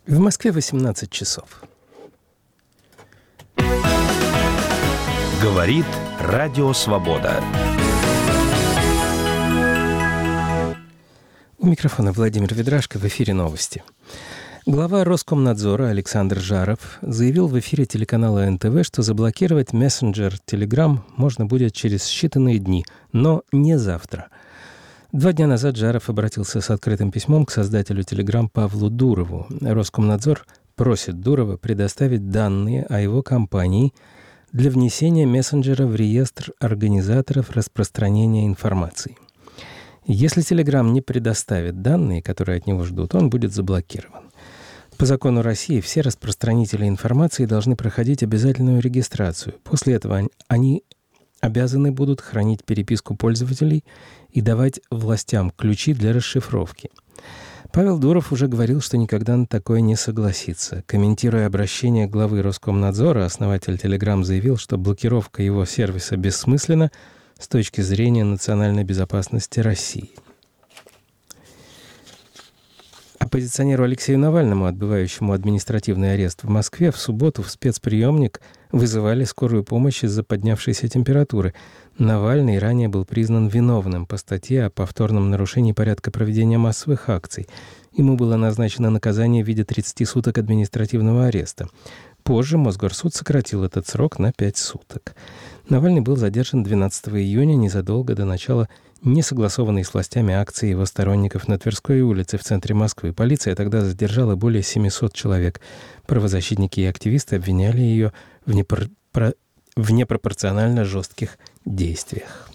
В Москве 18 часов. Говорит Радио Свобода. У микрофона Владимир Ведрашко, в эфире новости. Глава Роскомнадзора Александр Жаров заявил в эфире телеканала НТВ, что заблокировать мессенджер Telegram можно будет через считанные дни, но не завтра. 2 дня назад Жаров обратился с открытым письмом к создателю Telegram Павлу Дурову. Роскомнадзор просит Дурова предоставить данные о его компании для внесения мессенджера в реестр организаторов распространения информации. Если Telegram не предоставит данные, которые от него ждут, он будет заблокирован. По закону России все распространители информации должны проходить обязательную регистрацию. После этого они обязаны будут хранить переписку пользователей и давать властям ключи для расшифровки. Павел Дуров уже говорил, что никогда на такое не согласится. Комментируя обращение главы Роскомнадзора, основатель Telegram заявил, что блокировка его сервиса бессмысленна с точки зрения национальной безопасности России. Оппозиционеру Алексею Навальному, отбывающему административный арест в Москве, в субботу в спецприемник вызывали скорую помощь из-за поднявшейся температуры. Навальный ранее был признан виновным по статье о повторном нарушении порядка проведения массовых акций. Ему было назначено наказание в виде 30 суток административного ареста. Позже Мосгорсуд сократил этот срок на 5 суток. Навальный был задержан 12 июня, незадолго до начала несогласованной с властями акции его сторонников на Тверской улице в центре Москвы. Полиция тогда задержала более 700 человек. Правозащитники и активисты обвиняли ее в непропорционально жестких действиях.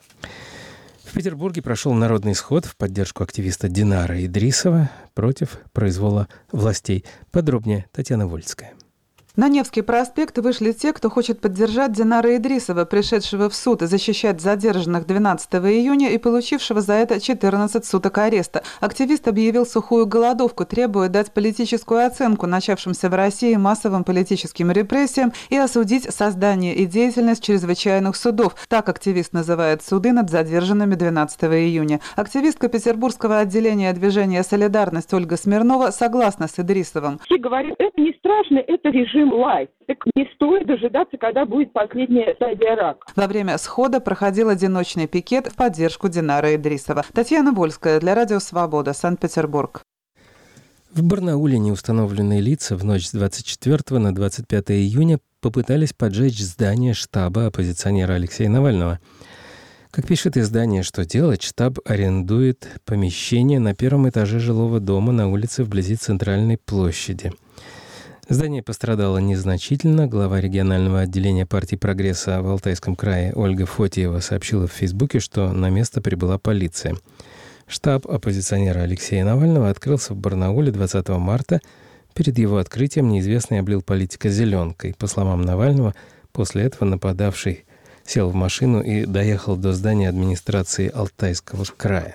В Петербурге прошел народный сход в поддержку активиста Динара Идрисова против произвола властей. Подробнее Татьяна Вольская. На Невский проспект вышли те, кто хочет поддержать Динара Идрисова, пришедшего в суд и защищать задержанных 12 июня и получившего за это 14 суток ареста. Активист объявил сухую голодовку, требуя дать политическую оценку начавшимся в России массовым политическим репрессиям и осудить создание и деятельность чрезвычайных судов. Так активист называет суды над задержанными 12 июня. Активистка петербургского отделения движения «Солидарность» Ольга Смирнова согласна с Идрисовым. Все говорят, это не страшно, это режим лайт. Так не стоит дожидаться, когда будет последняя стадия рака. Во время схода проходил одиночный пикет в поддержку Динара Идрисова. Татьяна Вольская для Радио Свобода, Санкт-Петербург. В Барнауле неустановленные лица в ночь с 24 на 25 июня попытались поджечь здание штаба оппозиционера Алексея Навального. Как пишет издание «Что делать?», штаб арендует помещение на первом этаже жилого дома на улице вблизи Центральной площади. Здание пострадало незначительно. Глава регионального отделения партии «Прогресса» в Алтайском крае Ольга Фотиева сообщила в Фейсбуке, что на место прибыла полиция. Штаб оппозиционера Алексея Навального открылся в Барнауле 20 марта. Перед его открытием неизвестный облил политика зеленкой. По словам Навального, после этого нападавший сел в машину и доехал до здания администрации Алтайского края.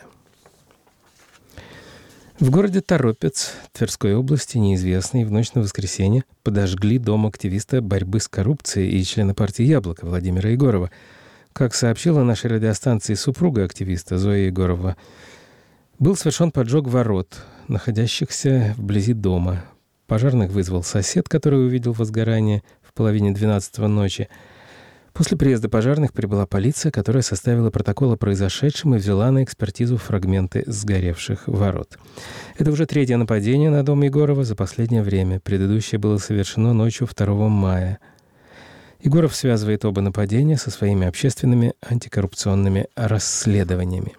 В городе Торопец Тверской области неизвестные в ночь на воскресенье подожгли дом активиста борьбы с коррупцией и члена партии «Яблоко» Владимира Егорова. Как сообщила нашей радиостанции супруга активиста Зоя Егорова, был совершен поджог ворот, находящихся вблизи дома. Пожарных вызвал сосед, который увидел возгорание в половине 12 ночи. После приезда пожарных прибыла полиция, которая составила протокол о произошедшем и взяла на экспертизу фрагменты сгоревших ворот. Это уже 3-е нападение на дом Егорова за последнее время. Предыдущее было совершено ночью 2 мая. Егоров связывает оба нападения со своими общественными антикоррупционными расследованиями.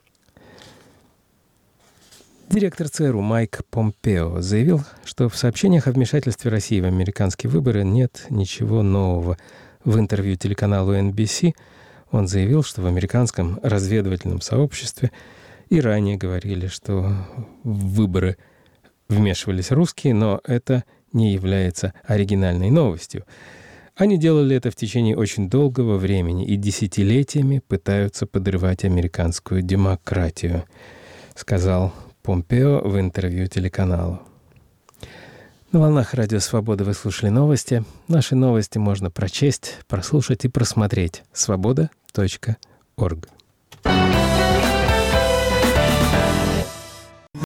Директор ЦРУ Майк Помпео заявил, что в сообщениях о вмешательстве России в американские выборы нет ничего нового. В интервью телеканалу NBC он заявил, что в американском разведывательном сообществе и ранее говорили, что в выборы вмешивались русские, но это не является оригинальной новостью. Они делали это в течение очень долгого времени и десятилетиями пытаются подрывать американскую демократию, сказал Помпео в интервью телеканалу. На волнах Радио Свобода вы слушали новости. Наши новости можно прочесть, прослушать и просмотреть. Свобода.орг.